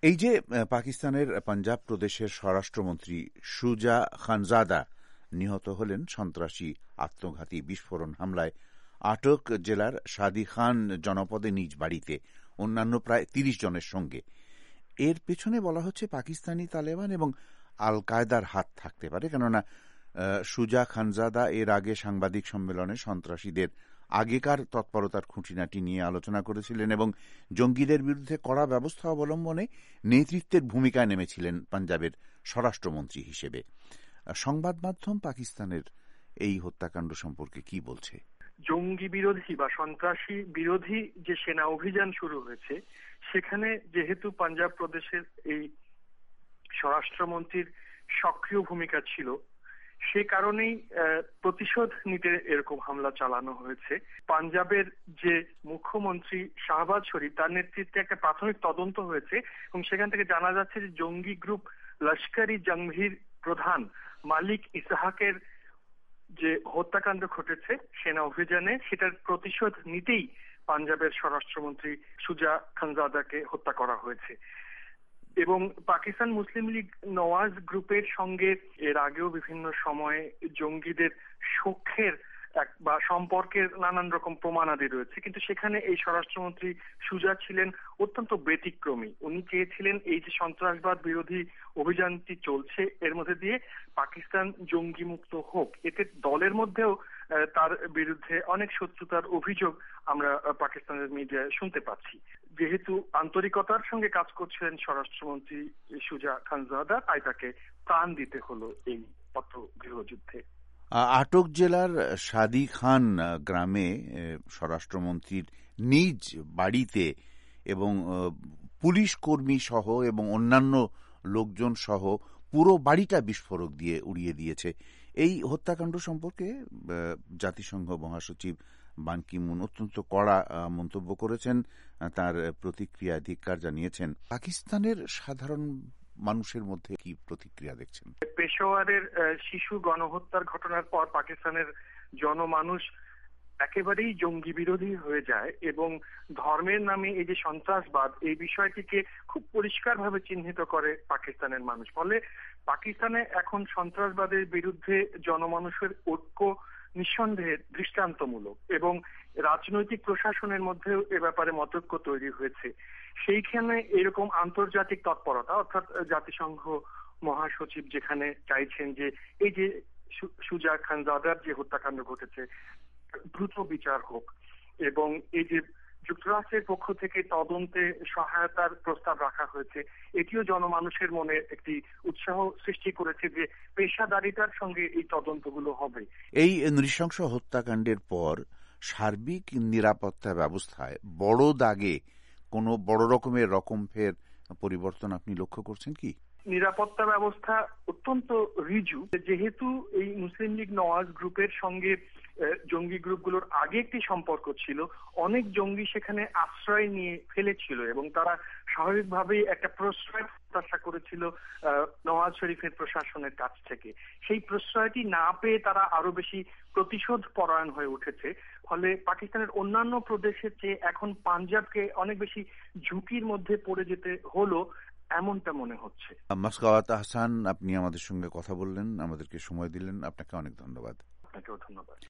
এই যে পাকিস্তানের পাঞ্জাব প্রদেশের স্বরাষ্ট্রমন্ত্রী শুজা খানজাদা নিহত হলেন সন্ত্রাসী আত্মঘাতী বিস্ফোরণ হামলায় আটক জেলার শাদি খান জনপদে নিজ বাড়িতে অন্যান্য প্রায় ৩০ জনের সঙ্গে। এর পেছনে বলা হচ্ছে পাকিস্তানি তালেবান এবং আল কায়দার হাত থাকতে পারে, কেননা শুজা খানজাদা এর আগে সাংবাদিক সম্মেলনে সন্ত্রাসীদের আগেকার তৎপরতার খুঁটিনাটি নিয়ে আলোচনা করেছিলেন এবং জঙ্গিদের বিরুদ্ধে কড়া ব্যবস্থা অবলম্বনে নেতৃত্বের ভূমিকায় নেমেছিলেন পাঞ্জাবের স্বরাষ্ট্রমন্ত্রী হিসেবে। সংবাদ মাধ্যম পাকিস্তানের এই হত্যাকাণ্ড সম্পর্কে কি বলছে? জঙ্গি বিরোধী বা সন্ত্রাসী বিরোধী যে সেনা অভিযান শুরু হয়েছে, সেখানে যেহেতু পাঞ্জাব প্রদেশের এই স্বরাষ্ট্রমন্ত্রীর সক্রিয় ভূমিকা ছিল, সে কারণেই প্রতিশোধ নিতে এরকম হামলা চালানো হয়েছে। পাঞ্জাবের যে মুখ্যমন্ত্রী শাহবাজ শরীফ, তার নেতৃত্বে একটা প্রাথমিক তদন্ত হয়েছে এবং সেখান থেকে জানা যাচ্ছে যে জঙ্গি গ্রুপ লস্কর-ই জঙ্গির প্রধান মালিক ইসহাকের যে হত্যাকাণ্ড ঘটেছে সেনা অভিযানে, সেটার প্রতিশোধ নিতেই পাঞ্জাবের স্বরাষ্ট্রমন্ত্রী শুজা খানজাদাকে হত্যা করা হয়েছে। এবং পাকিস্তান মুসলিম লীগ নওয়াজ গ্রুপের সঙ্গে এর আগেও বিভিন্ন সময়ে জঙ্গিদের সখ্যের বা সম্পর্কের নানান রকম প্রমাণাদি রয়েছে, কিন্তু সেখানে এই স্বরাষ্ট্রমন্ত্রী শুজা ছিলেন অত্যন্ত ব্যতিক্রমী। উনি চেয়েছিলেন এই যে সন্ত্রাসবাদ বিরোধী অভিযানটি চলছে, এর মধ্যে দিয়ে পাকিস্তান জঙ্গি মুক্ত হোক। এতে দলের মধ্যেও তার বিরুদ্ধে অনেক শত্রুতার অভিযোগ আমরা পাকিস্তানের মিডিয়ায় শুনতে পাচ্ছি। যেহেতু আন্তরিকতার সঙ্গে কাজ করছিলেন স্বরাষ্ট্রমন্ত্রী শুজা খানজাদা, তাই তাকে প্রাণ দিতে হলো এই গৃহযুদ্ধে। আটক জেলার শাদি খান গ্রামে স্বরাষ্ট্রমন্ত্রীর নিজ বাড়িতে এবং পুলিশ কর্মী সহ এবং অন্যান্য লোকজন সহ পুরো বাড়িটা বিস্ফোরক দিয়ে উড়িয়ে দিয়েছে। এই হত্যাকাণ্ড সম্পর্কে জাতিসংঘ মহাসচিব বান কি মুন অত্যন্ত কড়া মন্তব্য করেছেন, তার প্রতিক্রিয়া ধিক্কার জানিয়েছেন। পাকিস্তানের সাধারণ মানুষের মধ্যে কি প্রতিক্রিয়া দেখছেন? পেশোয়ারের শিশু গণহত্যার ঘটনার পর পাকিস্তানের জনমানুষ একেবারেই জঙ্গি বিরোধী হয়ে যায় এবং ধর্মের নামে এই যে সন্ত্রাসবাদ, এই বিষয়টিকে খুব পরিষ্কারভাবে চিহ্নিত করে পাকিস্তানের মানুষ। ফলে পাকিস্তানে এখন সন্ত্রাসবাদের বিরুদ্ধে জনমানুষের ঐক্য নিঃসন্দেহে দৃষ্টান্তমূলক এবং রাজনৈতিক প্রশাসনের মধ্যেও এ ব্যাপারে মতৈক্য তৈরি হয়েছে। সেইখানে এরকম আন্তর্জাতিক তৎপরতা, অর্থাৎ জাতিসংঘ মহাসচিব যেখানে চাইছেন যে এই যে শুজা খানজাদার যে হত্যাকাণ্ড ঘটেছে দ্রুত বিচার হোক, এবং এই যে যুক্তরাষ্ট্রের পক্ষ থেকে তদন্তে সহায়তার প্রস্তাব রাখা হয়েছে, এটিও জনমানুষের মনে একটি উৎসাহ সৃষ্টি করেছে যে পেশাদারিতার সঙ্গে এই তদন্তগুলো হবে। এই নৃশংস হত্যাকাণ্ডের পর সার্বিক নিরাপত্তা ব্যবস্থায় বড় দাগে কোনো বড় রকমের রকমফের পরিবর্তন আপনি লক্ষ্য করছেন কি? নিরাপত্তা ব্যবস্থা অত্যন্ত রিজু। যেহেতু এই মুসলিম লীগ নওয়াজ গ্রুপের সঙ্গে জঙ্গি গ্রুপগুলোর আগে একটি সম্পর্ক ছিল, অনেক জঙ্গি সেখানে আশ্রয় নিয়ে ফেলেছিল এবং তারা স্বাভাবিকভাবেই একটা প্রশ্রয় প্রত্যাশা করেছিল নওয়াজ শরীফের প্রশাসনের কাছ থেকে। সেই প্রশ্রয়টি না পেয়ে তারা আরো বেশি প্রতিশোধ পরায়ণ হয়ে উঠেছে। ফলে পাকিস্তানের অন্যান্য প্রদেশের চেয়ে এখন পাঞ্জাবকে অনেক বেশি ঝুঁকির মধ্যে পড়ে যেতে হলো, এমনটা মনে হচ্ছে। মাসকাওয়াত আহসান, আপনি আমাদের সঙ্গে কথা বললেন, আমাদেরকে সময় দিলেন, আপনাকে অনেক ধন্যবাদ। আপনাকেও ধন্যবাদ।